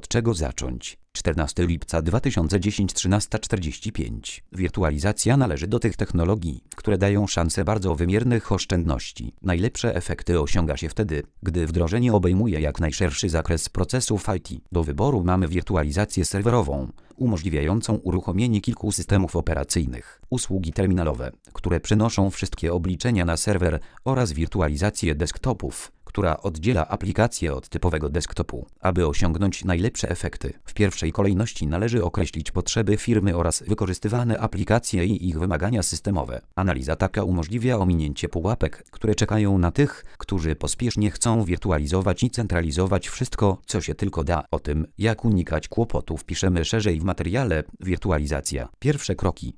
Od czego zacząć? 14 lipca 2010 13:45. Wirtualizacja należy do tych technologii, które dają szansę bardzo wymiernych oszczędności. Najlepsze efekty osiąga się wtedy, gdy wdrożenie obejmuje jak najszerszy zakres procesów IT. Do wyboru mamy wirtualizację serwerową, umożliwiającą uruchomienie kilku systemów operacyjnych, usługi terminalowe, które przenoszą wszystkie obliczenia na serwer oraz wirtualizację desktopów, która oddziela aplikację od typowego desktopu. Aby osiągnąć najlepsze efekty, w pierwszej kolejności należy określić potrzeby firmy oraz wykorzystywane aplikacje i ich wymagania systemowe. Analiza taka umożliwia ominięcie pułapek, które czekają na tych, którzy pospiesznie chcą wirtualizować i centralizować wszystko, co się tylko da. O tym, jak unikać kłopotów, piszemy szerzej w materiale Wirtualizacja. Pierwsze kroki.